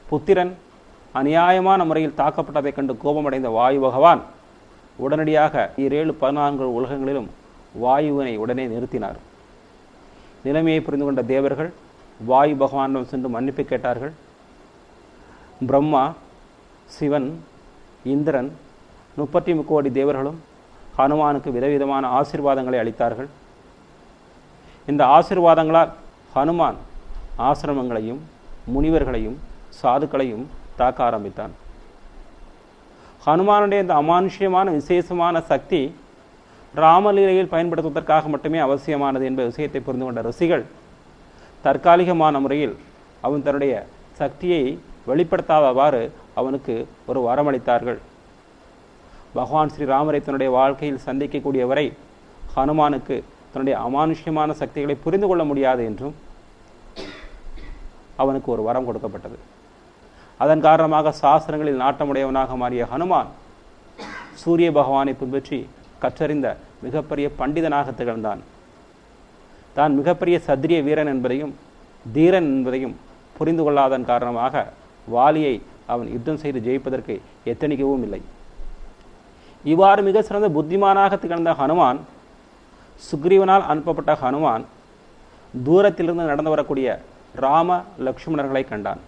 புத்திரன் அநியாயமான முறையில் தாக்கப்பட்டதைக் கண்டு கோபமடைந்த வாயு பகவான் உடனடியாக 7-14 உலகங்களிலும் வாயுவினை உடனே நிறுத்தினார். நிலைமையை புரிந்து கொண்ட தேவர்கள் வாயு பகவானிடம் சென்று மன்னிப்பு கேட்டார்கள். பிரம்மா, சிவன், இந்திரன் 33 கோடி தேவர்களும் ஹனுமானுக்கு விதவிதமான ஆசீர்வாதங்களை அளித்தார்கள். இந்த ஆசீர்வாதங்களால் ஹனுமான் ஆசிரமங்களையும் முனிவர்களையும் சாதுக்களையும் தாக்க ஆரம்பித்தான். ஹனுமானுடைய இந்த அமானுஷ்யமான விசேஷமான சக்தி ராமலீலையில் பயன்படுத்துவதற்காக மட்டுமே அவசியமானது என்ற விஷயத்தை புரிந்து கொண்ட ரிஷிகள் தற்காலிகமான முறையில் அவன் தன்னுடைய சக்தியை வெளிப்படுத்தாதவாறு அவனுக்கு ஒரு வரமளித்தார்கள். பகவான் ஸ்ரீராமரை தன்னுடைய வாழ்க்கையில் சந்திக்கக்கூடியவரை ஹனுமானுக்கு தன்னுடைய அமானுஷ்யமான சக்திகளை புரிந்து கொள்ள முடியாது என்றும் அவனுக்கு ஒரு வரம் கொடுக்கப்பட்டது. அதன் காரணமாக சாஸ்திரங்களில் நாட்டமுடையவனாக மாறிய ஹனுமான் சூரிய பகவானை பின்பற்றி கற்றறிந்த மிகப்பெரிய பண்டிதனாக திகழ்ந்தான். தான் மிகப்பெரிய சத்திரிய வீரன் என்பதையும் தீரன் என்பதையும் புரிந்து கொள்ளாதன் காரணமாக வாலியை அவன் யுத்தம் செய்து ஜெயிப்பதற்கு எத்தனிக்கவும் இல்லை. இவ்வாறு மிக சிறந்த புத்திமானாக திகழ்ந்த ஹனுமான், சுக்ரீவனால் அனுப்பப்பட்ட ஹனுமான் தூரத்திலிருந்து நடந்து வரக்கூடிய ராம லக்ஷ்மணர்களை கண்டான்.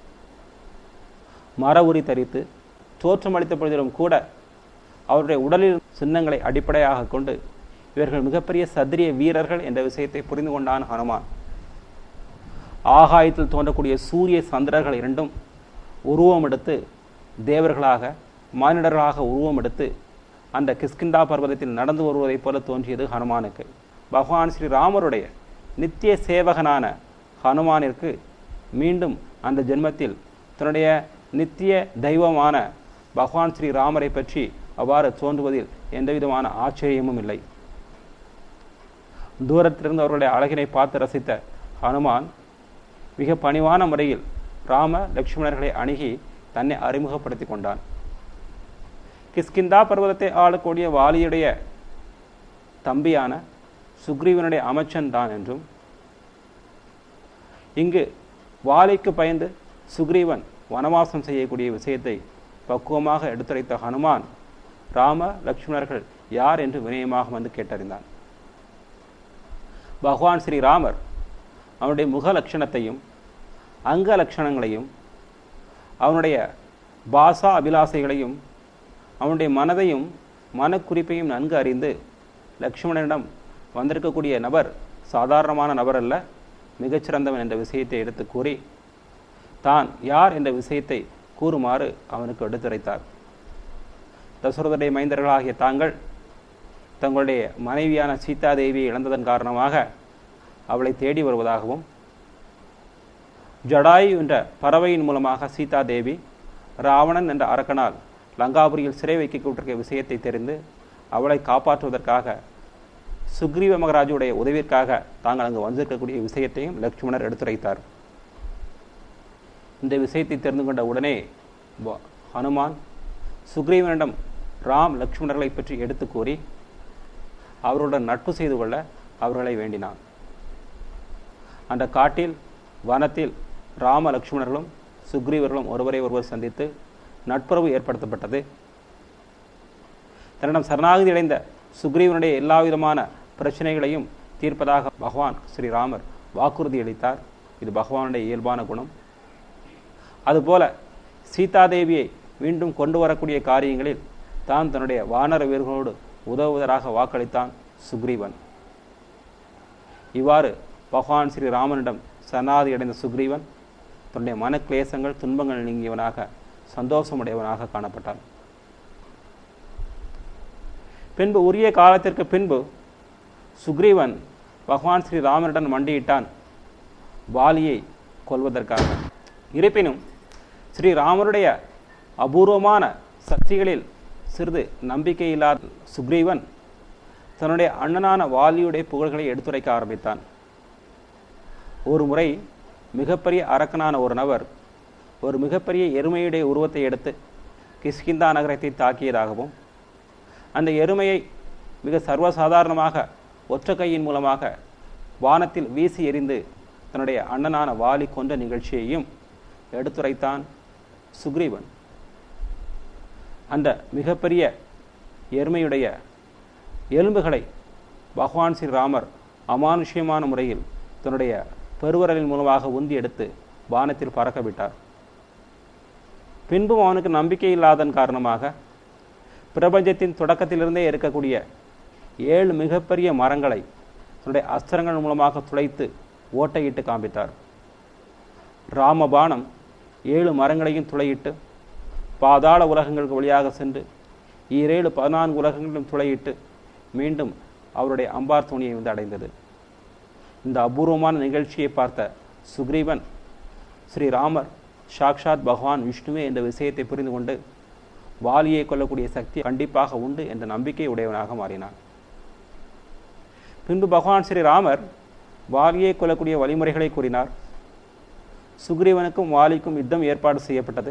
மர உரி தரித்து தோற்றமளித்த பொழுதிலும் கூட அவருடைய உடலில் சின்னங்களை அடிப்படையாக கொண்டு இவர்கள் மிகப்பெரிய சத்திரிய வீரர்கள் என்ற விஷயத்தை புரிந்து கொண்டான் ஹனுமான். ஆகாயத்தில் தோன்றக்கூடிய சூரிய சந்திரர்கள் இரண்டும் உருவம் எடுத்து தேவர்களாக மானிடர்களாக உருவம் எடுத்து அந்த கிஷ்கிந்தா பர்வதத்தில் நடந்து வருவதைப் போல தோன்றியது ஹனுமானுக்கு. பகவான் ஸ்ரீராமருடைய நித்திய சேவகனான ஹனுமானிற்கு மீண்டும் அந்த ஜென்மத்தில் தன்னுடைய நித்திய தெய்வமான பகவான் ஸ்ரீராமரை பற்றி அவ்வாறு தோன்றுவதில் எந்தவிதமான ஆச்சரியமும் இல்லை. தூரத்திலிருந்து அவருடைய அழகினை பார்த்து ரசித்த ஹனுமான் மிக பணிவான முறையில் ராம லக்ஷ்மணர்களை அணுகி தன்னை அறிமுகப்படுத்தி கொண்டான். கிஷ்கிந்தா பர்வதத்தை ஆளக்கூடிய வாலியுடைய தம்பியான சுக்ரீவனுடைய அமைச்சன் தான் என்றும், இங்கு வாலிக்கு பயந்து சுக்ரீவன் வனவாசம் செய்யக்கூடிய விஷயத்தை பக்குவமாக எடுத்துரைத்த ஹனுமான் ராம லக்ஷ்மணர்கள் யார் என்று வினயமாக வந்து கேட்டறிந்தான். பகவான் ஸ்ரீராமர் அவனுடைய முக லட்சணத்தையும் அங்க லட்சணங்களையும் அவனுடைய பாசா அபிலாசைகளையும் அவனுடைய மனதையும் மனக்குறிப்பையும் நன்கு அறிந்து லக்ஷ்மணனிடம் வந்திருக்கக்கூடிய நபர் சாதாரணமான நபர் அல்ல, மிகச்சிறந்தவன் என்ற விஷயத்தை எடுத்து கூறி தான் யார் என்ற விஷயத்தை கூறுமாறு அவனுக்கு எடுத்துரைத்தார். தசரதனுடைய மைந்தர்களாகிய தாங்கள் தங்களுடைய மனைவியான சீதாதேவியை இழந்ததன் காரணமாக அவளை தேடி வருவதாகவும், ஜடாயு என்ற பறவையின் மூலமாக சீதாதேவி ராவணன் என்ற அரக்கனால் லங்காபுரியில் சிறை வைக்கப்பட்டிருக்க விஷயத்தை தெரிந்து அவளை காப்பாற்றுவதற்காக சுக்ரீவ மகாராஜுடைய உதவிற்காக தாங்கள் அங்கு வந்திருக்கக்கூடிய விஷயத்தையும் லக்ஷ்மணர் எடுத்துரைத்தார். இந்த விஷயத்தை தெரிந்து கொண்ட உடனே ஹனுமான் சுக்ரீவனிடம் ராம் லக்ஷ்மணர்களை பற்றி எடுத்து கூறி அவருடன் நட்பு செய்து கொள்ள அவர்களை வேண்டினான். அந்த காட்டில் வனத்தில் ராம லக்ஷ்மணர்களும் சுக்ரீவர்களும் ஒருவரை ஒருவர் சந்தித்து நட்புறவு ஏற்படுத்தப்பட்டது. தன்னிடம் சரணாகதி அடைந்த சுக்ரீவனுடைய எல்லா விதமான பிரச்சனைகளையும் தீர்ப்பதாக பகவான் ஸ்ரீராமர் வாக்குறுதி அளித்தார். இது பகவானுடைய இயல்பான குணம். அதுபோல சீதாதேவியை மீண்டும் கொண்டு வரக்கூடிய காரியங்களில் தான் தன்னுடைய வானர வீரர்களோடு உதவுவதற்காக வாக்களித்தான் சுக்ரீவன். இவ்வாறு பகவான் ஸ்ரீராமனிடம் சரணாகதி அடைந்த சுக்ரீவன் தன்னுடைய மனக்லேசங்கள் துன்பங்கள் நீங்கியவனாக சந்தோஷமுடையவனாக காணப்பட்டான். பின்பு உரிய காலத்திற்கு பின்பு சுக்ரீவன் பகவான் ஸ்ரீராமனிடம் மண்டியிட்டான் வாலியை கொல்வதற்காக. இருப்பினும் ஸ்ரீராமருடைய அபூர்வமான சக்திகளில் சிறிது நம்பிக்கை இல்லாத சுக்ரீவன் தன்னுடைய அண்ணனான வாலியுடைய புகழ்களை எடுத்துரைக்க ஆரம்பித்தான். ஒரு முறை மிகப்பெரிய அரக்கனான ஒரு நபர் ஒரு மிகப்பெரிய எருமையுடைய உருவத்தை எடுத்து கிஷ்கிந்தா நகரத்தை தாக்கியதாகவும், அந்த எருமையை மிக சர்வசாதாரணமாக ஒற்றை கையின் மூலமாக வானத்தில் வீசி எறிந்து தன்னுடைய அண்ணனான வாலி கொன்ற நிகழ்ச்சியையும் எடுத்துரைத்தான் சுக்ரீவன். அந்த மிகப்பெரிய எருமையுடைய எலும்புகளை பகவான் ஸ்ரீராமர் அமானுஷ்யமான முறையில் தன்னுடைய பெருவரலின் மூலமாக உந்தி எடுத்து வானத்தில் பறக்க விட்டார். பின்பும் அவனுக்கு நம்பிக்கை இல்லாதன் காரணமாக பிரபஞ்சத்தின் தொடக்கத்திலிருந்தே இருக்கக்கூடிய 7 மிகப்பெரிய மரங்களை தன்னுடைய அஸ்திரங்கள் மூலமாக துளைத்து ஓட்டையிட்டு காண்பித்தார். ராமபாணம் 7 மரங்களையும் துளையிட்டு பாதாள உலகங்களுக்கு வழியாக சென்று 14 உலகங்களிலும் துளையிட்டு மீண்டும் அவருடைய அம்பார் தோணியை அடைந்தது. இந்த அபூர்வமான நிகழ்ச்சியை பார்த்த சுக்ரீவன் ஸ்ரீராமர் சாக்ஷாத் பகவான் விஷ்ணுவே என்ற விஷயத்தை புரிந்து கொண்டு வாலியை கொல்லக்கூடிய சக்தி கண்டிப்பாக உண்டு என்ற நம்பிக்கை உடையவனாக மாறினான். பின்பு பகவான் ஸ்ரீராமர் வாலியை கொல்லக்கூடிய வழிமுறைகளை கூறினார். சுக்ரீவனுக்கும் வாலிக்கும் யுத்தம் ஏற்பாடு செய்யப்பட்டது.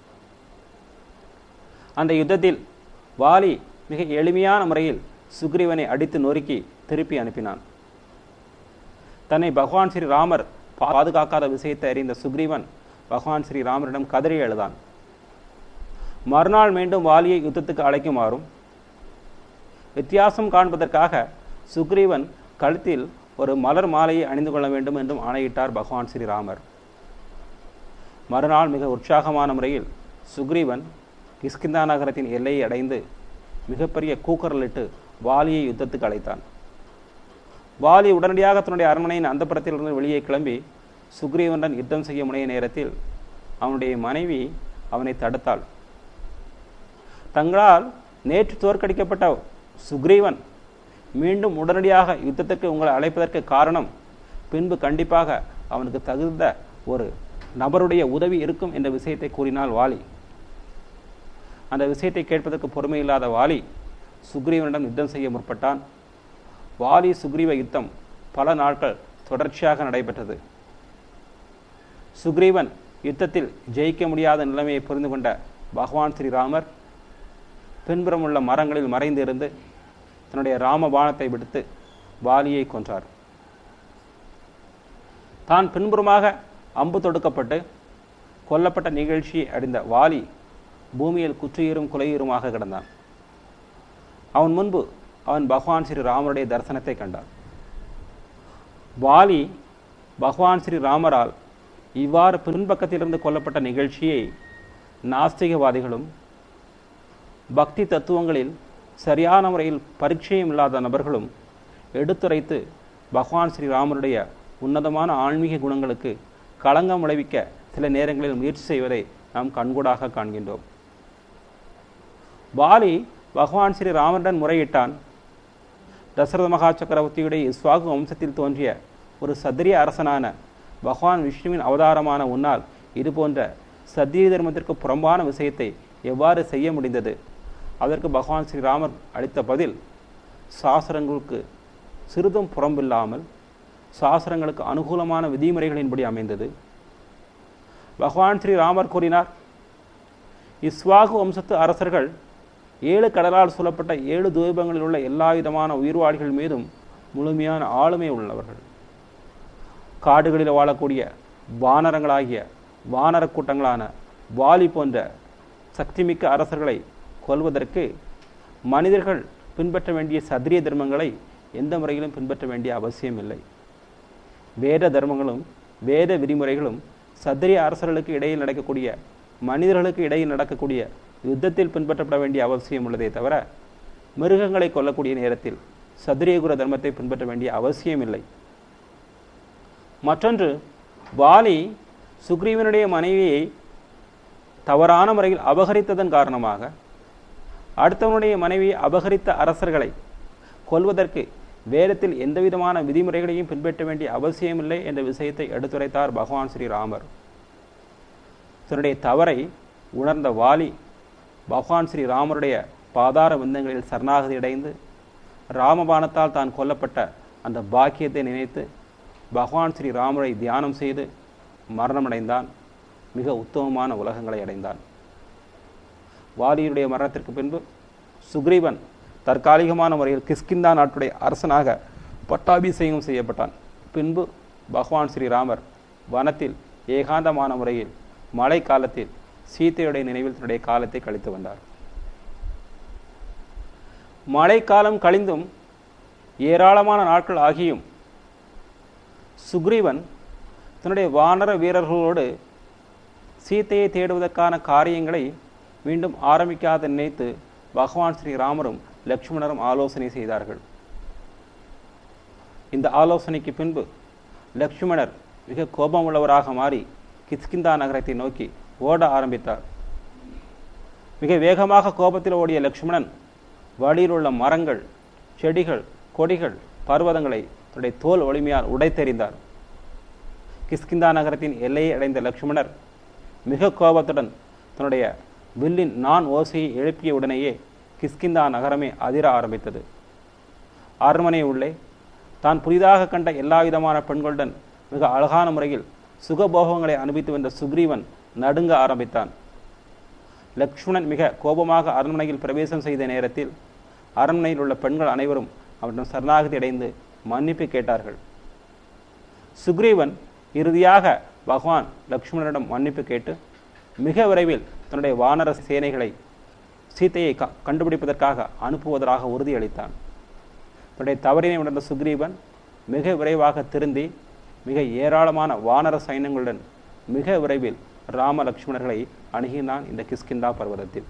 அந்த யுத்தத்தில் வாலி மிக எளிமையான முறையில் சுக்ரீவனை அடித்து நொறுக்கி திருப்பி அனுப்பினான். தன்னை பகவான் ஸ்ரீராமர் பாதுகாக்காத விஷயத்தை அறிந்த சுக்ரீவன் பகவான் ஸ்ரீராமரிடம் கதறி எழுதான். மறுநாள் மீண்டும் வாலியை யுத்தத்துக்கு அழைக்குமாறும் வித்தியாசம் காண்பதற்காக சுக்ரீவன் கழுத்தில் ஒரு மலர் மாலையை அணிந்து கொள்ள வேண்டும் என்றும் ஆணையிட்டார் பகவான் ஸ்ரீராமர். மறுநாள் மிக உற்சாகமான முறையில் சுக்ரீவன் கிஷ்கிந்தா நகரத்தின் எல்லையை அடைந்து மிகப்பெரிய கூக்குரலிட்டு வாலியை யுத்தத்துக்கு அழைத்தான். வாலி உடனடியாக தன்னுடைய அரண்மனையின் அந்தப்புறத்திலிருந்து வெளியே கிளம்பி சுக்ரீவனுடன் யுத்தம் செய்ய முனைய நேரத்தில் அவனுடைய மனைவி அவனை தடுத்தாள். தங்களால் நேற்று தோற்கடிக்கப்பட்ட சுக்ரீவன் மீண்டும் உடனடியாக யுத்தத்திற்கு உங்களை அழைப்பதற்கு காரணம் பின்பு கண்டிப்பாக அவனுக்கு தகுந்த ஒரு நபருடைய உதவி இருக்கும் என்ற விஷயத்தை கூறினாள் வாலி. அந்த விஷயத்தை கேட்பதற்கு பொறுமையில்லாத வாலி சுக்ரீவனிடம் யுத்தம் செய்ய முற்பட்டான். வாலி சுக்ரீவ யுத்தம் பல நாட்கள் தொடர்ச்சியாக நடைபெற்றது. சுக்ரீவன் யுத்தத்தில் ஜெயிக்க முடியாத நிலைமையை புரிந்து கொண்ட பகவான் ஸ்ரீராமர் பின்புறம் உள்ள மரங்களில் மறைந்திருந்து தன்னுடைய ராமபாணத்தை விடுத்து வாலியை கொன்றார். தான் பின்புறமாக அம்பு தொடுக்கப்பட்டு கொல்லப்பட்ட நிகழ்ச்சியை அறிந்த வாலி பூமியில் குற்றியீரும் குலையீருமாக கிடந்தான். அவன் முன்பு அவன் பகவான் ஸ்ரீராமருடைய தரிசனத்தை கண்டான். வாலி பகவான் ஸ்ரீராமரால் இவ்வாறு பின்பக்கத்திலிருந்து கொல்லப்பட்ட நிகழ்ச்சியை நாஸ்திகவாதிகளும் பக்தி தத்துவங்களில் சரியான முறையில் பரிச்சயம் இல்லாத நபர்களும் எடுத்துரைத்து பகவான் ஸ்ரீராமருடைய உன்னதமான ஆன்மீக குணங்களுக்கு களங்கம் விளைவிக்க சில நேரங்களில் முயற்சி செய்வதை நாம் கண்கூடாக காண்கின்றோம். வாலி பகவான் ஸ்ரீராமருடன் முறையிட்டான். தசரத மகா சக்கரவர்த்தியுடைய இஸ்வாகு வம்சத்தில் தோன்றிய ஒரு சத்திரிய அரசனான பகவான் விஷ்ணுவின் அவதாரமான உன்னால் இதுபோன்ற சத்திரிய தர்மத்திற்கு புறம்பான விஷயத்தை எவ்வாறு செய்ய முடிந்தது? அதற்கு பகவான் ஸ்ரீராமர் அளித்த பதில் சாஸ்திரங்களுக்கு சிறிதும் புறம்பில்லாமல் சாஸ்திரங்களுக்கு அனுகூலமான விதிமுறைகளின்படி அமைந்தது. பகவான் ஸ்ரீராமர் கூறினார், இஸ்வாகு வம்சத்து அரசர்கள் 7 கடலால் சூழப்பட்ட 7 தூபங்களில் உள்ள எல்லா விதமான உயிர்வாழிகள் மீதும் முழுமையான ஆளுமை உள்ளவர்கள். காடுகளில் வாழக்கூடிய வானரங்களாகிய வானர கூட்டங்களான வாலி போன்ற சக்திமிக்க அரசர்களை கொல்வதற்கு மனிதர்கள் பின்பற்ற வேண்டிய சத்திரிய தர்மங்களை எந்த முறையிலும் பின்பற்ற வேண்டிய அவசியம் இல்லை. வேத தர்மங்களும் வேத விதிமுறைகளும் சத்திரிய அரசர்களுக்கு இடையில் நடக்கக்கூடிய மனிதர்களுக்கு இடையில் நடக்கக்கூடிய யுத்தத்தில் பின்பற்றப்பட வேண்டிய அவசியம் உள்ளதே தவிர மிருகங்களை கொல்லக்கூடிய நேரத்தில் சத்திரியகுர தர்மத்தை பின்பற்ற வேண்டிய அவசியம் இல்லை. மற்றொன்று, வாலி சுக்ரீவனுடைய மனைவியை தவறான முறையில் அபகரித்ததன் காரணமாக அடுத்தவனுடைய மனைவியை அபகரித்த அரசர்களை கொல்வதற்கு வேதத்தில் எந்தவிதமான விதிமுறைகளையும் பின்பற்ற வேண்டிய அவசியமில்லை என்ற விஷயத்தை எடுத்துரைத்தார் பகவான் ஸ்ரீராமர். தன்னுடைய தவறை உணர்ந்த வாலி பகவான் ஸ்ரீராமருடைய பாதார விந்தங்களில் சரணாகதி அடைந்து ராமபாணத்தால் தான் கொல்லப்பட்ட அந்த பாக்கியத்தை நினைத்து பகவான் ஸ்ரீராமரை தியானம் செய்து மரணமடைந்தான். மிக உத்தமமான உலகங்களை அடைந்தான். வாலியுடைய மரணத்திற்கு பின்பு சுக்ரீவன் தற்காலிகமான முறையில் கிஷ்கிந்தா நாட்டுடைய அரசனாக பட்டாபிஷேகம் செய்யப்பட்டான். பின்பு பகவான் ஸ்ரீராமர் வனத்தில் ஏகாந்தமான முறையில் மழை காலத்தில் சீதையுடைய நினைவில் தன்னுடைய காலத்தை கழித்து வந்தார். மழைக்காலம் கழிந்தும் ஏராளமான நாட்கள் ஆகியும் சுக்ரீவன் தன்னுடைய வானர வீரர்களோடு சீத்தையை தேடுவதற்கான காரியங்களை மீண்டும் ஆரம்பிக்காத நினைத்து பகவான் ஸ்ரீராமரும் லக்ஷ்மணரும் ஆலோசனை செய்தார்கள். இந்த ஆலோசனைக்கு பின்பு லக்ஷ்மணர் மிக கோபமுள்ளவராக மாறி கிஷ்கிந்தா நகரத்தை நோக்கி ஓட ஆரம்பித்தார். மிக வேகமாக கோபத்தில் ஓடிய லக்ஷ்மணன் வழியில் உள்ள மரங்கள், செடிகள், கொடிகள், பர்வதங்களை தன்னுடைய தோல் வலிமையால் உடைத்தெறிந்தார். கிஷ்கிந்தா நகரத்தின் எல்லையை அடைந்த லக்ஷ்மணர் மிக கோபத்துடன் தன்னுடைய வில்லின் நான் ஓசையை எழுப்பிய உடனேயே கிஷ்கிந்தா நகரமே அதிர ஆரம்பித்தது. அரண்மனை உள்ளே தான் புதிதாக கண்ட எல்லா விதமான பெண்களுடன் மிக அழகான முறையில் சுகபோகங்களை அனுபவித்து வந்த சுக்ரீவன் நடுங்க ஆரம்பித்தான். லக்ஷ்மணன் மிக கோபமாக அரண்மனையில் பிரவேசம் செய்த நேரத்தில் அரண்மனையில் உள்ள பெண்கள் அனைவரும் அவரிடம் சரணாகதி அடைந்து மன்னிப்பு கேட்டார்கள். சுக்ரீவன் இறுதியாக பகவான் லக்ஷ்மணனிடம் மன்னிப்பு கேட்டு மிக விரைவில் தன்னுடைய வானர சேனைகளை சீத்தையை கண்டுபிடிப்பதற்காக அனுப்புவதாக உறுதியளித்தான். தன்னுடைய தவறினை உணர்ந்த சுக்ரீவன் மிக விரைவாக திருந்தி மிக ஏராளமான வானர சைன்யங்களுடன் மிக விரைவில் ராம லக்ஷ்மணர்களை அணுகினான். இந்த கிஷ்கிந்தா பர்வதத்தில்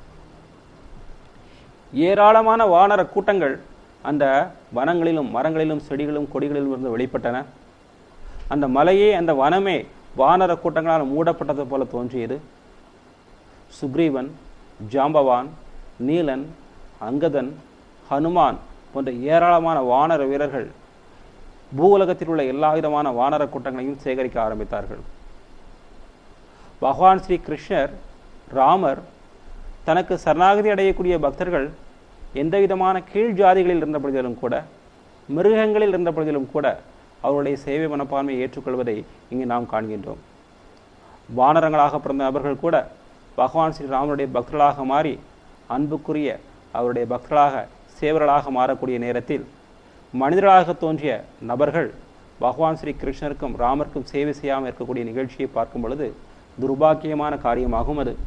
ஏராளமான வானர கூட்டங்கள் அந்த வனங்களிலும் மரங்களிலும் செடிகளிலும் கொடிகளிலும் இருந்து வெளிப்பட்டன. அந்த மலையே அந்த வனமே வானர கூட்டங்களால் மூடப்பட்டது போல தோன்றியது. சுக்ரீவன், ஜாம்பவான், நீலன், அங்கதன், ஹனுமான் போன்ற ஏராளமான வானர வீரர்கள் பூவுலகத்தில் உள்ள எல்லா விதமான வானர கூட்டங்களையும் சேகரிக்க ஆரம்பித்தார்கள். பகவான் ஸ்ரீ கிருஷ்ணர் ராமர் தனக்கு சரணாகதி அடையக்கூடிய பக்தர்கள் எந்த விதமான கீழ் ஜாதிகளில் இருந்த பொழுதிலும் கூட, மிருகங்களில் இருந்த பொழுதிலும் கூட அவருடைய சேவை மனப்பான்மையை ஏற்றுக்கொள்வதை இங்கு நாம் காண்கின்றோம். வானரங்களாக பிறந்த நபர்கள் கூட பகவான் ஸ்ரீ ராமருடைய பக்தர்களாக மாறி அன்புக்குரிய அவருடைய பக்தர்களாக சேவர்களாக மாறக்கூடிய நேரத்தில் மனிதர்களாக தோன்றிய நபர்கள் பகவான் ஸ்ரீ கிருஷ்ணருக்கும் ராமருக்கும் சேவை செய்யாமல் இருக்கக்கூடிய நிகழ்ச்சியை பார்க்கும் பொழுது துர்பாக்கியமான காரியமாகும். அது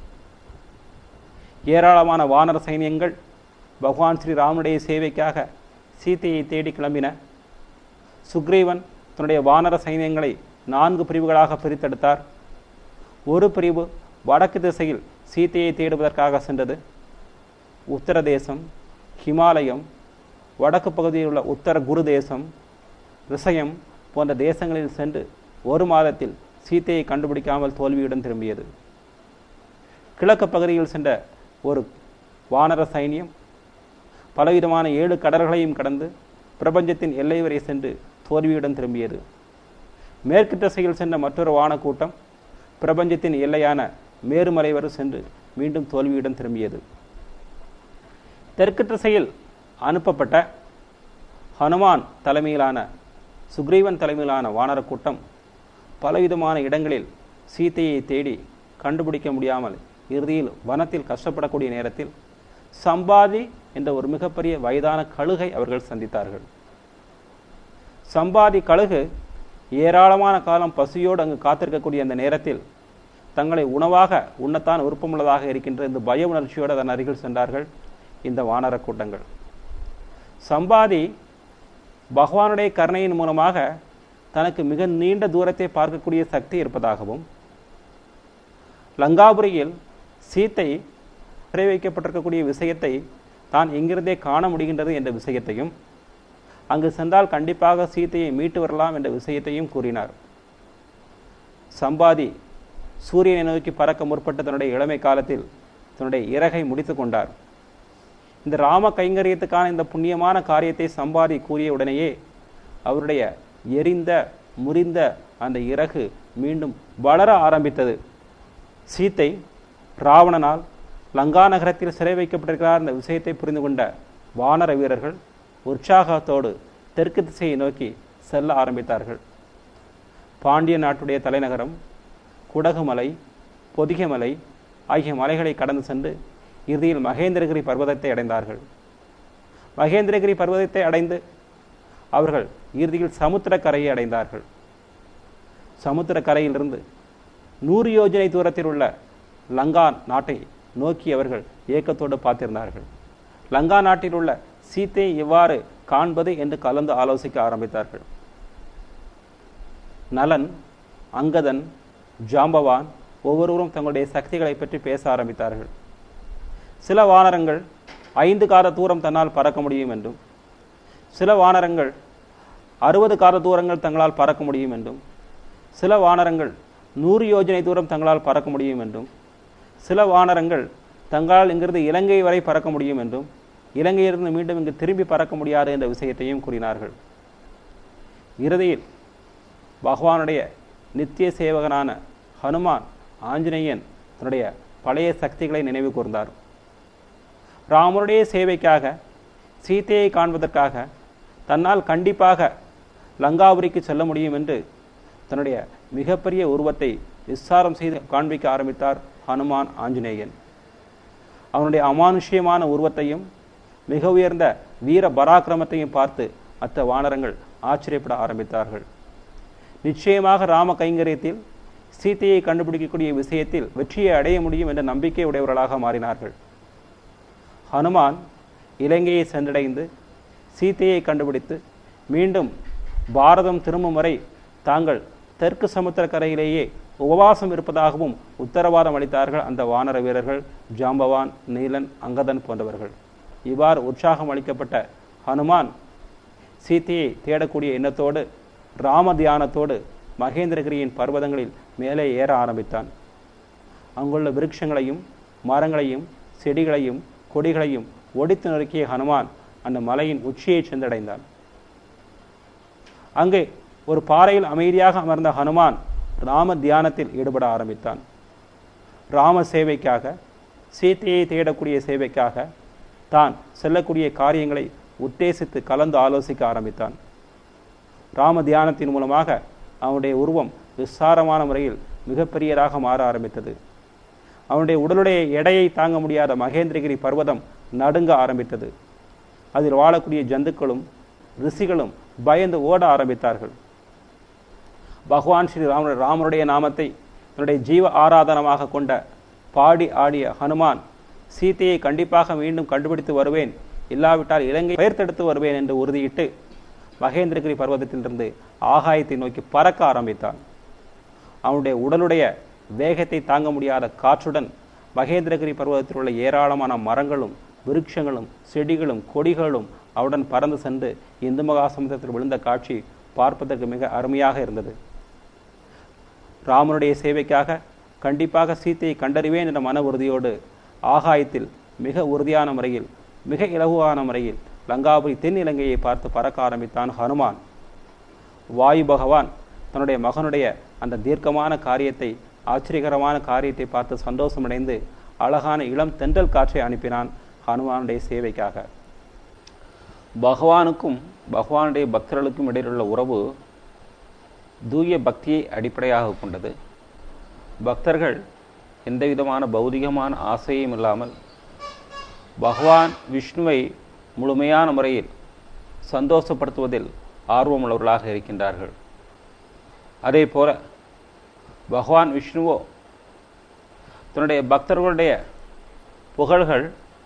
ஏராளமான வானர சைன்யங்கள் பகவான் ஸ்ரீ ராமனுடைய சேவைக்காக சீத்தையை தேடி கிளம்பின. சுக்ரீவன் தன்னுடைய வானர சைன்யங்களை 4 பிரிவுகளாக பிரித்தெடுத்தார். ஒரு பிரிவு வடக்கு திசையில் சீத்தையை தேடுவதற்காக சென்றது. உத்தரதேசம், ஹிமாலயம், வடக்கு பகுதியில் உள்ள உத்தர குரு தேசம், ரிசயம் போன்ற தேசங்களில் சென்று 1 மாதத்தில் சீத்தையை கண்டுபிடிக்காமல் தோல்வியுடன் திரும்பியது. கிழக்கு பகுதியில் சென்ற ஒரு வானர சைன்யம் பலவிதமான 7 கடல்களையும் கடந்து பிரபஞ்சத்தின் எல்லை வரை சென்று தோல்வியுடன் திரும்பியது. மேற்கு திசையில் சென்ற மற்றொரு வான கூட்டம் பிரபஞ்சத்தின் எல்லையான மேருமலை வரை சென்று மீண்டும் தோல்வியுடன் திரும்பியது. தெற்கு திசையில் அனுப்பப்பட்ட ஹனுமான் தலைமையிலான சுக்ரீவன் தலைமையிலான வானர கூட்டம் பலவிதமான இடங்களில் சீத்தையை தேடி கண்டுபிடிக்க முடியாமல் இறுதியில் வனத்தில் கஷ்டப்படக்கூடிய நேரத்தில் சம்பாதி என்ற ஒரு மிகப்பெரிய வயதான கழுகை அவர்கள் சந்தித்தார்கள். சம்பாதி கழுகு ஏராளமான காலம் பசியோடு அங்கு காத்திருக்கக்கூடிய அந்த நேரத்தில் தங்களை உணவாக உண்ணத்தான் விருப்பமுள்ளதாக இருக்கின்ற இந்த பய உணர்ச்சியோடு அதன் அருகில் சென்றார்கள் இந்த வானர கூட்டங்கள். சம்பாதி பகவானுடைய கருணையின் மூலமாக தனக்கு மிக நீண்ட தூரத்தை பார்க்கக்கூடிய சக்தி இருப்பதாகவும், லங்காபுரியில் சீத்தை சிறை வைக்கப்பட்டிருக்கக்கூடிய விஷயத்தை தான் எங்கிருந்தே காண முடிகின்றது என்ற விஷயத்தையும், அங்கு சென்றால் கண்டிப்பாக சீத்தையை மீட்டு வரலாம் என்ற விஷயத்தையும் கூறினார். சம்பாதி சூரியனை நோக்கி பறக்க முற்பட்டு தன்னுடைய இளமை காலத்தில் தன்னுடைய இறகை முடித்து கொண்டார். இந்த ராம கைங்கரியத்துக்கான இந்த புண்ணியமான காரியத்தை சம்பாதி கூறிய உடனேயே அவருடைய எரிந்த முறிந்த அந்த இறகு மீண்டும் வளர ஆரம்பித்தது. சீத்தை ராவணனால் லங்கா நகரத்தில் சிறை வைக்கப்பட்டிருக்கிறார் என்ற விஷயத்தை புரிந்து கொண்ட வானர வீரர்கள் உற்சாகத்தோடு தெற்கு திசையை நோக்கி செல்ல ஆரம்பித்தார்கள். பாண்டிய நாட்டுடைய தலைநகரம் குடகுமலை, பொதிகைமலை ஆகிய மலைகளை கடந்து சென்று இறுதியில் மகேந்திரகிரி பர்வதத்தை அடைந்தார்கள். மகேந்திரகிரி பர்வதத்தை அடைந்து அவர்கள் இறுதியில் சமுத்திர கரையை அடைந்தார்கள். சமுத்திர கரையிலிருந்து 100 யோஜனை தூரத்தில் உள்ள லங்கா நாட்டை நோக்கி அவர்கள் ஏக்கத்தோடு பார்த்திருந்தார்கள். லங்கா நாட்டில் உள்ள சீத்தை எவ்வாறு காண்பது என்று கலந்து ஆலோசிக்க ஆரம்பித்தார்கள். நலன், அங்கதன், ஜாம்பவான் ஒவ்வொருவரும் தங்களுடைய சக்திகளை பற்றி பேச ஆரம்பித்தார்கள். சில வானரங்கள் 5 காத தூரம் தன்னால் பறக்க முடியும் என்றும், சில வானரங்கள் 60 காத தூரங்கள் தங்களால் பறக்க முடியும் என்றும், சில வானரங்கள் 100 யோஜனை தூரம் தங்களால் பறக்க முடியும் என்றும், சில வானரங்கள் தங்களால் இங்கிருந்து இலங்கை வரை பறக்க முடியும் என்றும், இலங்கையிலிருந்து மீண்டும் இங்கு திரும்பி பறக்க முடியாது என்ற விஷயத்தையும் கூறினார்கள். இறுதியில் பகவானுடைய நித்திய சேவகனான ஹனுமான் ஆஞ்சநேயன் தன்னுடைய பழைய சக்திகளை நினைவு கூர்ந்தார். ராமனுடைய சேவைக்காக, சீத்தையை காண்பதற்காக தன்னால் கண்டிப்பாக லங்காபுரிக்கு செல்ல முடியும் என்று தன்னுடைய மிகப்பெரிய உருவத்தை விஸ்தாரம் செய்து காண்பிக்க ஆரம்பித்தார் ஹனுமான் ஆஞ்சநேயன். அவனுடைய அமானுஷ்யமான உருவத்தையும் மிக உயர்ந்த வீர பராக்கிரமத்தையும் பார்த்து மற்ற வானரங்கள் ஆச்சரியப்பட ஆரம்பித்தார்கள். நிச்சயமாக ராம கைங்கரியத்தில் சீத்தையை கண்டுபிடிக்கக்கூடிய விஷயத்தில் வெற்றியை அடைய முடியும் என்ற நம்பிக்கை உடையவர்களாக மாறினார்கள். ஹனுமான் இலங்கையை சென்றடைந்து சீத்தையை கண்டுபிடித்து மீண்டும் பாரதம் திரும்பும் வரை தாங்கள் தெற்கு சமுத்திர கரையிலேயே உபவாசம் இருப்பதாகவும் உத்தரவாதம் அளித்தார்கள் அந்த வானர வீரர்கள் ஜாம்பவான், நீலன், அங்கதன் போன்றவர்கள். இவ்வாறு உற்சாகம் அளிக்கப்பட்ட ஹனுமான் சீத்தையை தேடக்கூடிய எண்ணத்தோடு ராம தியானத்தோடு மகேந்திரகிரியின் பர்வதங்களில் மேலே ஏற ஆரம்பித்தான். அங்குள்ள விருட்சங்களையும் மரங்களையும் செடிகளையும் கொடிகளையும் ஒடித்து நறுக்கிய ஹனுமான் அந்த மலையின் உச்சியை சென்றடைந்தான். அங்கே ஒரு பாறையில் அமைதியாக அமர்ந்த ஹனுமான் ராம தியானத்தில் ஈடுபட ஆரம்பித்தான். ராம சேவைக்காக, சீத்தையை தேடக்கூடிய சேவைக்காக தான் செல்லக்கூடிய காரியங்களை உத்தேசித்து கலந்து ஆலோசிக்க ஆரம்பித்தான். ராம தியானத்தின் மூலமாக அவனுடைய உருவம் விசாரமான முறையில் மிகப்பெரியதாக மாற ஆரம்பித்தது. அவனுடைய உடலுடைய எடையை தாங்க முடியாத மகேந்திரகிரி பர்வதம் நடுங்க ஆரம்பித்தது. அதில் வாழக்கூடிய ஜந்துக்களும் ரிஷிகளும் பயந்து ஓட ஆரம்பித்தார்கள். பகவான் ஸ்ரீ ராமனுடைய நாமத்தை தன்னுடைய ஜீவ ஆராதனமாக கொண்ட பாடி ஆடிய ஹனுமான் சீத்தையை கண்டிப்பாக மீண்டும் கண்டுபிடித்து வருவேன், இல்லாவிட்டால் இலங்கை பெயர்த்தெடுத்து வருவேன் என்று உறுதியிட்டு மகேந்திரகிரி பர்வதத்திலிருந்து ஆகாயத்தை நோக்கி பறக்க ஆரம்பித்தான். அவனுடைய உடலுடைய வேகத்தை தாங்க முடியாத காற்றுடன் மகேந்திரகிரி பர்வதத்தில் உள்ள ஏராளமான மரங்களும் விருட்சங்களும் செடிகளும் கொடிகளும் அவனுடன் பறந்து சென்று இந்து மகாசமுத்திரத்தில் விழுந்த காட்சி பார்ப்பதற்கு மிக அருமையாக இருந்தது. ராமனுடைய சேவைக்காக கண்டிப்பாக சீத்தையை கண்டறிவேன் என்ற மன உறுதியோடு ஆகாயத்தில் மிக உறுதியான முறையில், மிக இலகுவான முறையில் லங்காபுரி தென் இலங்கையை பார்த்து பறக்க ஆரம்பித்தான் ஹனுமான். வாயு பகவான் தன்னுடைய மகனுடைய அந்த தீர்க்கமான காரியத்தை, ஆச்சரியகரமான காரியத்தை பார்த்து சந்தோஷமடைந்து அழகான இளம் தென்றல் காற்றை அனுப்பினான் ஹனுமானுடைய சேவைக்காக. பகவானுக்கும் பகவானுடைய பக்தர்களுக்கும் இடையிலுள்ள உறவு தூய பக்தியை அடிப்படையாக கொண்டது. பக்தர்கள் எந்த விதமான பௌதிகமான ஆசையும் இல்லாமல் பகவான் விஷ்ணுவை முழுமையான முறையில் சந்தோஷப்படுத்துவதில் ஆர்வமுள்ளவர்களாக இருக்கின்றார்கள். அதே போல பகவான் விஷ்ணுவோ தன்னுடைய பக்தர்களுடைய புகழ்கள்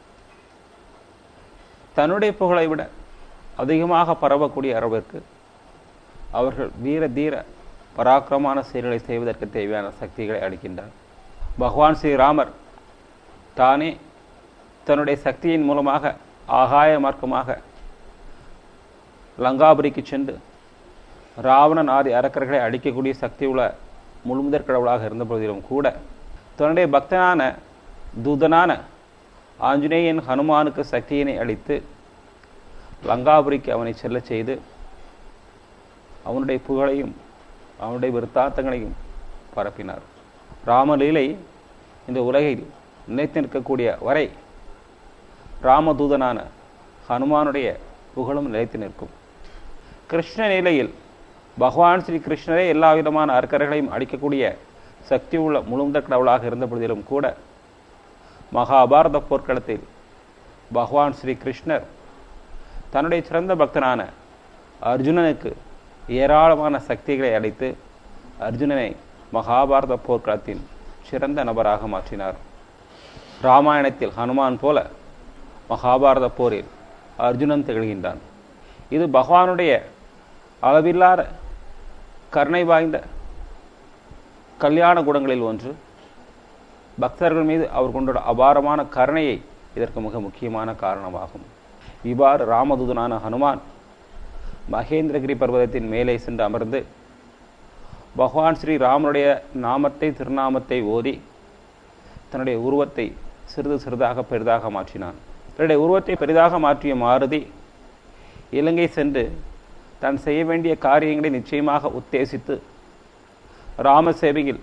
தன்னுடைய புகழை விட அதிகமாக பரவக்கூடிய அளவிற்கு அவர்கள் வீர தீர பராக்கிரமான செயல்களை செய்வதற்கு தேவையான சக்திகளை அளிக்கின்றார். பகவான் ஸ்ரீராமர் தானே தன்னுடைய சக்தியின் மூலமாக ஆகாய மார்க்கமாக லங்காபுரிக்கு சென்று ராவணன் ஆதி அரக்கர்களை அழிக்கக்கூடிய சக்தி உள்ள முழுமுதற் கடவுளாக இருந்த போதிலும் கூட தன்னுடைய பக்தனான தூதனான ஆஞ்சநேயன் ஹனுமானுக்கு சக்தியினை அளித்து லங்காபுரிக்கு அவனை செல்ல செய்து அவனுடைய புகழையும் அவனுடைய விருத்தாந்தங்களையும் பரப்பினார். ராமலீலை இந்த உலகில் நிலைத்து நிற்கக்கூடிய வரை ராமதூதனான ஹனுமானுடைய புகழும் நிலைத்து நிற்கும். கிருஷ்ண நிலையில் பகவான் ஸ்ரீ கிருஷ்ணரே எல்லா விதமான அர்க்கர்களையும் அளிக்கக்கூடிய சக்தி உள்ள முழுமுதற் கடவுளாக இருந்த பொழுதிலும் கூட மகாபாரத போர்க்களத்தில் பகவான் ஸ்ரீ கிருஷ்ணர் தன்னுடைய சிறந்த பக்தனான அர்ஜுனனுக்கு ஏராளமான சக்திகளை அளித்து அர்ஜுனனை மகாபாரத போர்க்களத்தின் சிறந்த நபராக மாற்றினார். இராமாயணத்தில் ஹனுமான் போல மகாபாரத போரில் அர்ஜுனன் திகழ்கின்றான். இது பகவானுடைய அளவில்லாத கருணை வாய்ந்த கல்யாண குணங்களில் ஒன்று. பக்தர்கள் மீது அவர் கொண்டுள்ள அபாரமான கருணையை இதற்கு மிக முக்கியமான காரணமாகும். இவ்வாறு ராமதூதனான ஹனுமான் மகேந்திரகிரி பர்வதத்தின் மேலே சென்று அமர்ந்து பகவான் ஸ்ரீ ராமனுடைய திருநாமத்தை ஓதி தன்னுடைய உருவத்தை சிறிது சிறிதாக பெரிதாக மாற்றினான். தன்னுடைய உருவத்தை பெரிதாக மாற்றிய மாருதி இலங்கை சென்று தான் செய்ய வேண்டிய காரியங்களை நிச்சயமாக உத்தேசித்து ராம சேவையில்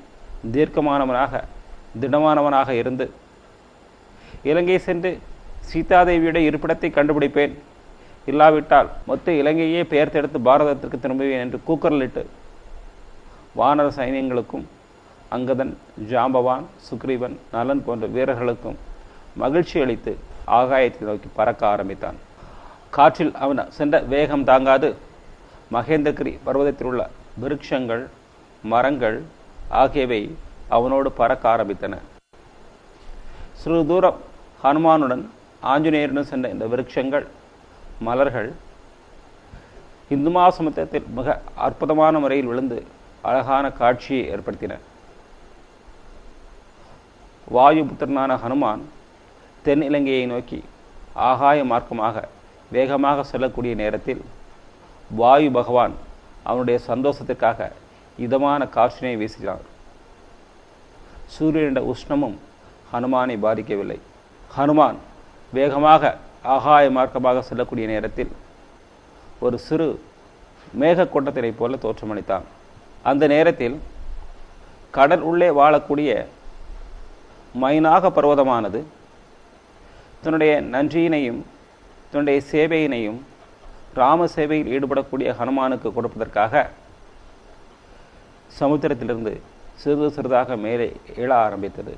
திடமானவனாக இருந்து இலங்கை சென்று சீதாதேவியுடைய இருப்பிடத்தை கண்டுபிடிப்பேன், இல்லாவிட்டால் மொத்த இலங்கையே பெயர்த்தெடுத்து பாரதத்திற்கு திரும்புவேன் என்று கூக்குரலிட்டு வானர சைனியங்களுக்கும் அங்கதன், ஜாம்பவான், சுக்ரீவன், நலன் போன்ற வீரர்களுக்கும் மகிழ்ச்சி அளித்து ஆகாயத்தை நோக்கி பறக்க ஆரம்பித்தான். காற்றில் அவன் சென்ற வேகம் தாங்காது மகேந்திரகிரி பர்வதத்தில் உள்ள விருட்சங்கள், மரங்கள் ஆகியவை அவனோடு பறக்க ஆரம்பித்தன. சிறிது தூரம் ஹனுமானுடன் ஆஞ்சநேயருடன் சென்ற இந்த விருட்சங்கள், மலர்கள் இந்து மகாசமுத்திரத்தில் மிக அற்புதமான முறையில் விழுந்து அழகான காட்சியை ஏற்படுத்தின. வாயுபுத்திரனான ஹனுமான் தென் இலங்கையை நோக்கி ஆகாய மார்க்கமாக வேகமாக செல்லக்கூடிய நேரத்தில் வாயு பகவான் அவனுடைய சந்தோஷத்திற்காக இதமான காற்றினை வீசினார். சூரியனுடைய உஷ்ணமும் ஹனுமானை பாதிக்கவில்லை. ஹனுமான் வேகமாக ஆகாய மார்க்கமாக செல்லக்கூடிய நேரத்தில் ஒரு சிறு மேகக்கூட்டத்தினை போல தோற்றமளித்தான். அந்த நேரத்தில் கடல் உள்ளே வாழக்கூடிய மைனாக பர்வதமானது தன்னுடைய நன்றியினையும் தன்னுடைய சேவையினையும் ராம சேவையில் ஈடுபடக்கூடிய ஹனுமானுக்கு கொடுப்பதற்காக சமுத்திரத்திலிருந்து சிறிது சிறிதாக மேலே எழ ஆரம்பித்தது.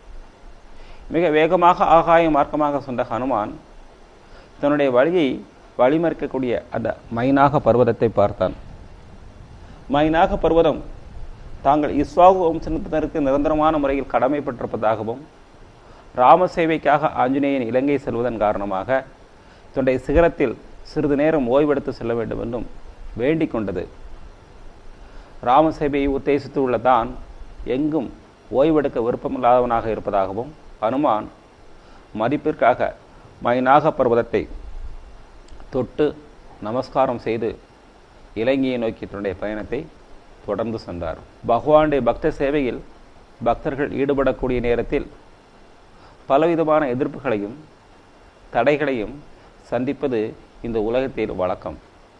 மிக வேகமாக ஆகாய மார்க்கமாக சென்ற ஹனுமான் தன்னுடைய வழியை வழிமறிக்கக்கூடிய அந்த மைனாக பர்வதத்தை பார்த்தான். மைனாக பர்வதம் தாங்கள் இஸ்வாகு வம்சத்தினருக்கு நிரந்தரமான முறையில் கடமைப்பட்டிருப்பதாகவும் ராம சேவைக்காக ஆஞ்சநேயன் இலங்கை செல்வதன் காரணமாக தன்னுடைய சிகரத்தில் சிறிது நேரம் ஓய்வெடுத்து செல்ல வேண்டும் என்றும் வேண்டிக் கொண்டது. ராம சேவையை உத்தேசித்து உள்ளதான் எங்கும் ஓய்வெடுக்க விருப்பமில்லாதவனாக இருப்பதாகவும் ஹனுமான் மதிப்பிற்காக மைனாக பர்வதத்தை தொட்டு நமஸ்காரம் செய்து இலங்கையை நோக்கி தன்னுடைய பயணத்தை தொடர்ந்து சென்றார். பகவானுடைய பக்த சேவையில் பக்தர்கள் ஈடுபடக்கூடிய நேரத்தில் பலவிதமான எதிர்ப்புகளையும் தடைகளையும் சந்திப்பது இந்த உலகத்தில் வழக்கம்.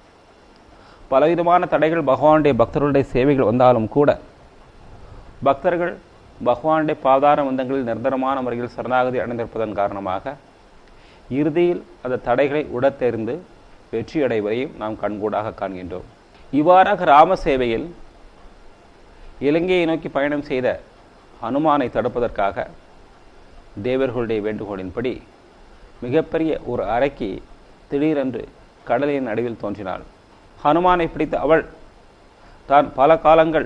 பலவிதமான தடைகள் பகவானுடைய பக்தர்களுடைய சேவைகள் வந்தாலும் கூட பக்தர்கள் பகவானுடைய பாதார வந்தங்களில் நிரந்தரமான முறையில் சரணாகதி அடைந்திருப்பதன் காரணமாக இறுதியில் அந்த தடைகளை உடத்தெறிந்து வெற்றியடைவதையும் நாம் கண்கூடாக காண்கின்றோம். இவ்வாறாக ராம சேவையில் இலங்கையை நோக்கி பயணம் செய்த ஹனுமானை தடுப்பதற்காக தேவர்களுடைய வேண்டுகோளின்படி மிகப்பெரிய ஒரு அரக்கி திடீரென்று கடலின் நடுவில் தோன்றினாள். ஹனுமானை பிடித்த அவள் தான் பல காலங்கள்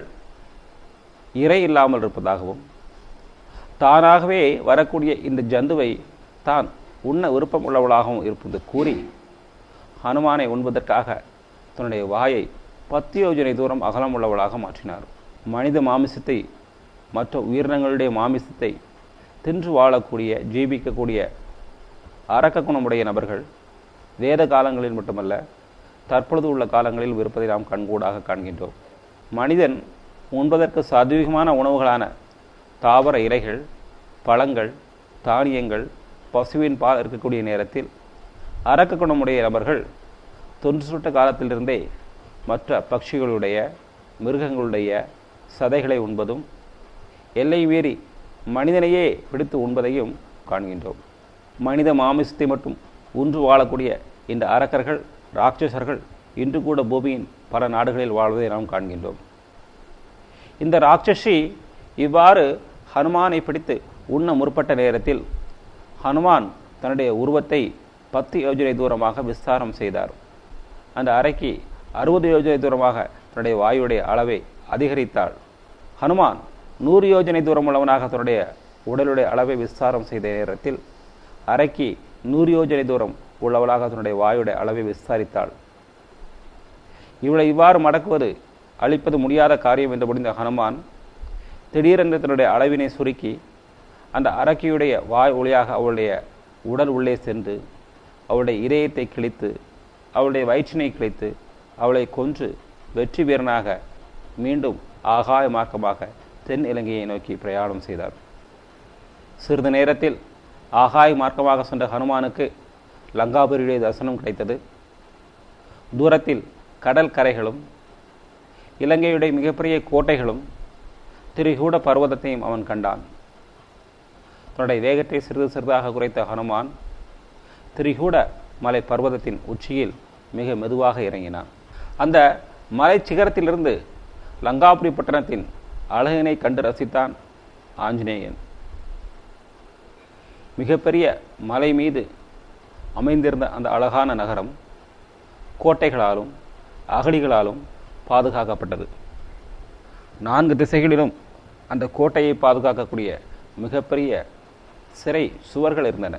இறை இல்லாமல் இருப்பதாகவும் தானாகவே வரக்கூடிய இந்த ஜந்துவை தான் உண்ண விருப்பம் உள்ளவளாகவும் இருப்பது கூறி ஹனுமானை உண்பதற்காக தன்னுடைய வாயை 10 யோஜனை தூரம் அகலம் உள்ளவளாக மாற்றினார். மனித மாமிசத்தை மற்ற உயிரினங்களுடைய மாமிசத்தை தின்று வாழக்கூடிய ஜீவிக்கக்கூடிய அரக்க குணமுடைய நபர்கள் வேத காலங்களில் மட்டுமல்ல தற்பொழுது உள்ள காலங்களில் இருப்பதை நாம் கண்கூடாக காண்கின்றோம். மனிதன் உண்பதற்கு சாத்வீகமான உணவுகளான தாவர இலைகள், பழங்கள், தானியங்கள், பசுவின் பால் இருக்கக்கூடிய நேரத்தில் அரக்க குணமுடைய நபர்கள் தொன்று சுட்ட காலத்திலிருந்தே மற்ற பட்சிகளுடைய மிருகங்களுடைய சதைகளை உண்பதும் எல்லை மீறி மனிதனையே பிடித்து உண்பதையும் காண்கின்றோம். மனித மாமிசத்தை மட்டும் உன்று வாழக்கூடிய இந்த அரக்கர்கள், ராட்சசர்கள் இன்று கூட பூமியின் பல நாடுகளில் வாழ்வதை நாம் காண்கின்றோம். இந்த ராட்சசி இவ்வாறு ஹனுமானை பிடித்து உண்ண முற்பட்ட நேரத்தில் ஹனுமான் தன்னுடைய உருவத்தை 10 யோஜனை தூரமாக விஸ்தாரம் செய்தார். அந்த அறைக்கு 60 யோஜனை தூரமாக தன்னுடைய வாயுடைய அளவை அதிகரித்தாள். ஹனுமான் 100 யோஜனை தூரம் உள்ளவனாக தன்னுடைய உடலுடைய அளவை விஸ்தாரம் செய்த நேரத்தில் அரக்கி 100 யோஜனை தூரம் உள்ளவளாக தன்னுடைய வாயுடைய அளவை விஸ்தாரித்தாள். இவளை இவ்வாறு மடக்குவது அழிப்பது முடியாத காரியம் என்று முடிந்த ஹனுமான் திடீரென்று தன்னுடைய அளவினை சுருக்கி அந்த அரக்கியுடைய வாய் ஒளியாக அவளுடைய உடல் உள்ளே சென்று அவளுடைய இதயத்தை கிழித்து அவளுடைய வயிற்றினை கிழித்து அவளை கொன்று வெற்றி வீரனாக மீண்டும் ஆகாய மார்க்கமாக தென் இலங்கையை நோக்கி பிரயாணம் செய்தார். சிறிது நேரத்தில் ஆகாய மார்க்கமாக சென்ற ஹனுமானுக்கு லங்காபுரியுடைய தரிசனம் கிடைத்தது. தூரத்தில் கடல் கரைகளும் இலங்கையுடைய மிகப்பெரிய கோட்டைகளும் திரிகூட பர்வதத்தையும் அவன் கண்டான். தன்னுடைய வேகத்தை சிறிது சிறிதாக குறைத்த ஹனுமான் திரிகூட மலை பர்வதத்தின் உச்சியில் மிக மெதுவாக இறங்கினான். அந்த மலை சிகரத்திலிருந்து லங்காபுரி பட்டணத்தின் அழகினை கண்டு ரசித்தான் ஆஞ்சநேயன். மிகப்பெரிய மலை மீது அமைந்திருந்த அந்த அழகான நகரம் கோட்டைகளாலும் அகழிகளாலும் பாதுகாக்கப்பட்டது. 4 திசைகளிலும் அந்த கோட்டையை பாதுகாக்கக்கூடிய மிகப்பெரிய சிறை சுவர்கள் இருந்தன.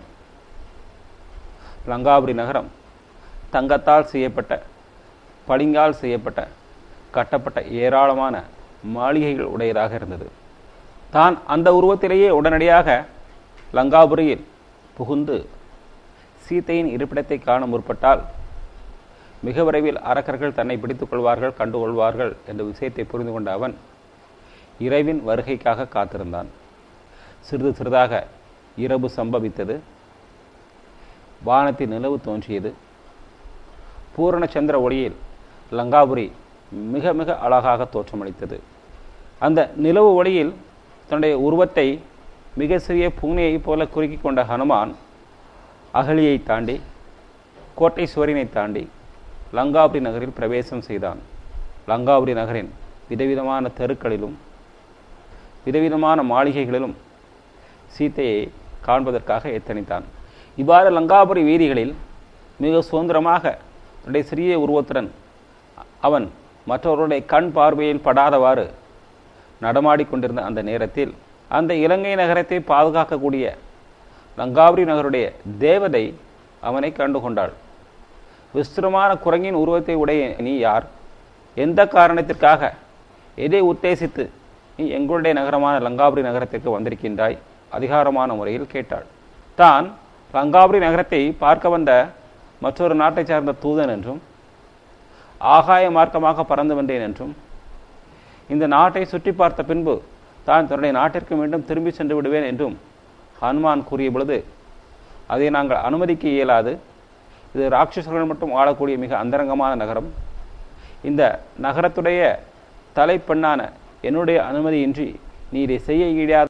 லங்காபுரி நகரம் தங்கத்தால் செய்யப்பட்ட பளிங்கால் செய்யப்பட்ட கட்டப்பட்ட ஏராளமான மாளிகைகள் உடையதாக இருந்தது. தான் அந்த உருவத்திலேயே உடனடியாக லங்காபுரியில் புகுந்து சீத்தையின் இருப்பிடத்தை காண முற்பட்டால் மிக விரைவில் அரக்கர்கள் தன்னை பிடித்துக் கொள்வார்கள், கண்டுகொள்வார்கள் என்ற விஷயத்தை புரிந்து கொண்ட அவன் இறைவின் வருகைக்காக காத்திருந்தான். சிறிது சிறிதாக இரவு சம்பவித்தது. வானத்தில் நிலவு தோன்றியது. பூரண சந்திர ஒளியில் லங்காபுரி மிக மிக அழகாக தோற்றமளித்தது. அந்த நிலவு ஒளியில் தன்னுடைய உருவத்தை மிக சிறிய பூனையைப் போல குறுக்கி கொண்ட ஹனுமான் அகழியை தாண்டி கோட்டை சுவரினை தாண்டி லங்காபுரி நகரில் பிரவேசம் செய்தான். லங்காபுரி நகரின் விதவிதமான தெருக்களிலும் விதவிதமான மாளிகைகளிலும் சீத்தையை காண்பதற்காக எத்தனித்தான். இவ்வாறு லங்காபுரி வீதிகளில் மிக சுதந்திரமாக தன்னுடைய சிறிய உருவத்துடன் அவன் மற்றவர்களுடைய கண் பார்வையில் படாதவாறு நடமாடிக்கொண்டிருந்த அந்த நேரத்தில் அந்த இலங்கை நகரத்தை பாதுகாக்கக்கூடிய லங்காபுரி நகருடைய தேவதை அவனை கண்டுகொண்டாள். விஸ்திரமான குரங்கின் உருவத்தை உடைய நீ யார்? எந்த காரணத்திற்காக, எதை உத்தேசித்து நீ எங்களுடைய நகரமான லங்காபுரி நகரத்திற்கு வந்திருக்கின்றாய்? அதிகாரமான முறையில் கேட்டாள். தான் லங்காபுரி நகரத்தை பார்க்க வந்த மற்றொரு நாட்டை சார்ந்த தூதன் என்றும் ஆகாய மார்க்கமாக பறந்து வந்தேன் என்றும் இந்த நாட்டை சுற்றி பார்த்த பின்பு தான் தன்னுடைய நாட்டிற்கு மீண்டும் திரும்பி சென்று விடுவேன் என்றும் ஹனுமான் கூறிய பொழுது அதை நாங்கள் அனுமதிக்க இயலாது. இது ராட்சசர்கள் மட்டும் ஆளக்கூடிய மிக அந்தரங்கமான நகரம். இந்த நகரத்துடைய தலைப்பெண்ணான என்னுடைய அனுமதியின்றி நீ இதை செய்ய இயலாது